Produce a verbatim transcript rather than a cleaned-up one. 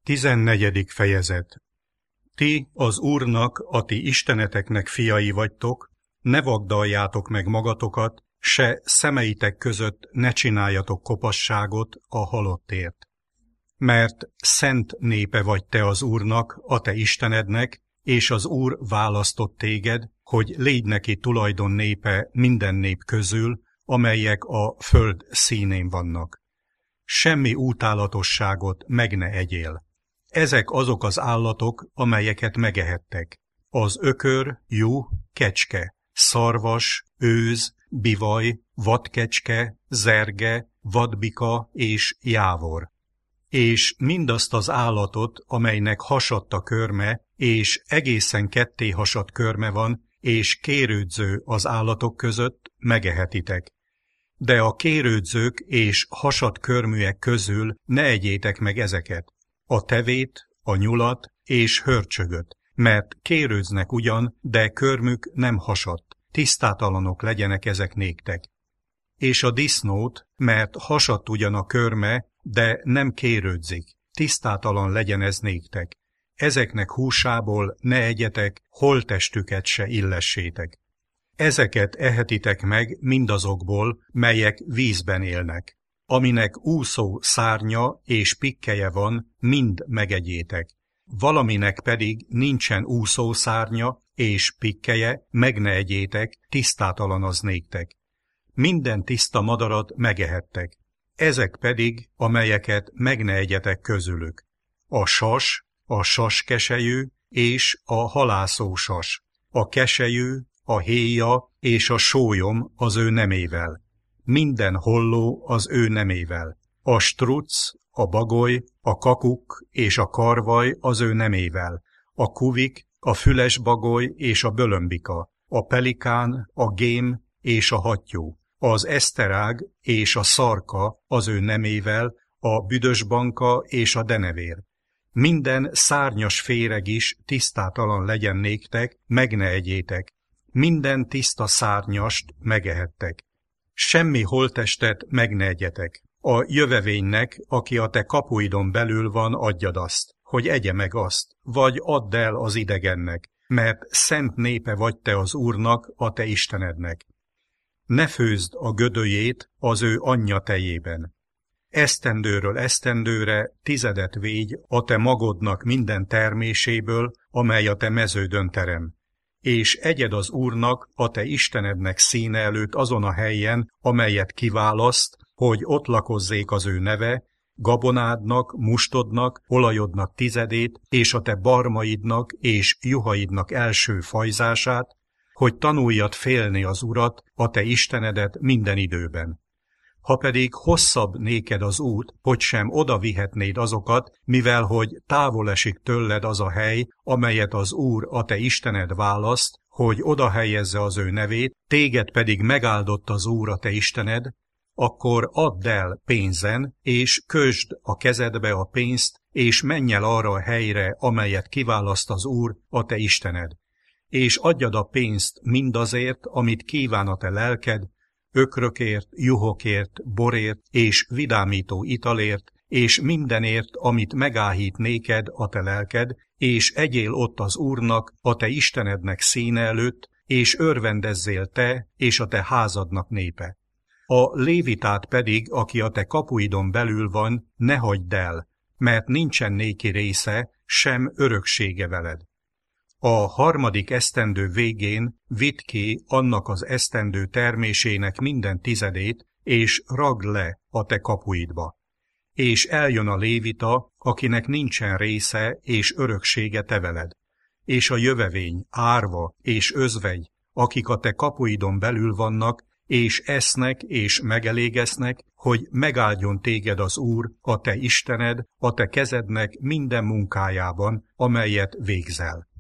Tizennegyedik fejezet. Ti az Úrnak, a ti isteneteknek fiai vagytok, ne vagdaljátok meg magatokat, se szemeitek között ne csináljatok kopasságot a halottért. Mert szent népe vagy te az Úrnak, a te Istenednek, és az Úr választott téged, hogy légy neki tulajdon népe minden nép közül, amelyek a föld színén vannak. Semmi útálatosságot meg ne egyél. Ezek azok az állatok, amelyeket megehettek. Az ökör, juh, kecske, szarvas, őz, bivaj, vadkecske, zerge, vadbika és jávor. És mindazt az állatot, amelynek hasadt a körme, és egészen ketté hasadt körme van, és kérődző az állatok között, megehetitek. De a kérődzők és hasadt körműek közül ne egyétek meg ezeket, a tevét, a nyulat és hörcsögöt, mert kérődznek ugyan, de körmük nem hasadt, tisztátalanok legyenek ezek néktek. És a disznót, mert hasadt ugyan a körme, de nem kérődzik, tisztátalan legyen ez néktek. Ezeknek húsából ne egyetek, holttestüket se illessétek. Ezeket ehetitek meg mindazokból, melyek vízben élnek. Aminek úszó szárnya és pikkelye van, mind megegyétek. Valaminek pedig nincsen úszó szárnya és pikkelye, meg ne egyétek, tisztátalan az néktek. Minden tiszta madarat megehettek. Ezek pedig, amelyeket meg ne egyetek közülük. A sas, a saskeselyű és a halászósas, a keselyű, a héja és a sólyom az ő nemével. Minden holló az ő nemével. A struc, a bagoly, a kakuk és a karvaj az ő nemével. A kuvik, a füles bagoly és a bölömbika, a pelikán, a gém és a hattyú, az eszterág és a szarka az ő nemével, a büdösbanka és a denevér. Minden szárnyas féreg is tisztátalan legyen néktek, meg ne egyétek. Minden tiszta szárnyast megehettek. Semmi holttestet meg ne egyetek. A jövevénynek, aki a te kapuidon belül van, adjad azt, hogy egye meg azt, vagy add el az idegennek, mert szent népe vagy te az Úrnak, a te Istenednek. Ne főzd a gödöjét az ő anyja tejében. Esztendőről esztendőre tizedet végy a te magodnak minden terméséből, amely a te meződön terem. És egyed az Úrnak, a te Istenednek színe előtt azon a helyen, amelyet kiválaszt, hogy ott lakozzék az ő neve, gabonádnak, mustodnak, olajodnak tizedét, és a te barmaidnak és juhaidnak első fajzását, hogy tanuljad félni az Urat, a te Istenedet minden időben. Ha pedig hosszabb néked az út, hogy sem oda vihetnéd azokat, mivel hogy távol esik tőled az a hely, amelyet az Úr, a te Istened választ, hogy oda helyezze az ő nevét, téged pedig megáldott az Úr, a te Istened, akkor add el pénzen, és kösd a kezedbe a pénzt, és menj el arra a helyre, amelyet kiválaszt az Úr, a te Istened. És adjad a pénzt mindazért, amit kíván a te lelked, ökrökért, juhokért, borért és vidámító italért, és mindenért, amit megáhít néked a te lelked, és egyél ott az Úrnak, a te Istenednek színe előtt, és örvendezzél te és a te házadnak népe. A lévitát pedig, aki a te kapuidon belül van, ne hagyd el, mert nincsen néki része, sem öröksége veled. A harmadik esztendő végén vidd ki annak az esztendő termésének minden tizedét, és ragd le a te kapuidba. És eljön a lévita, akinek nincsen része és öröksége te veled. És a jövevény, árva és özvegy, akik a te kapuidon belül vannak, és esznek és megelégesznek, hogy megáldjon téged az Úr, a te Istened, a te kezednek minden munkájában, amelyet végzel.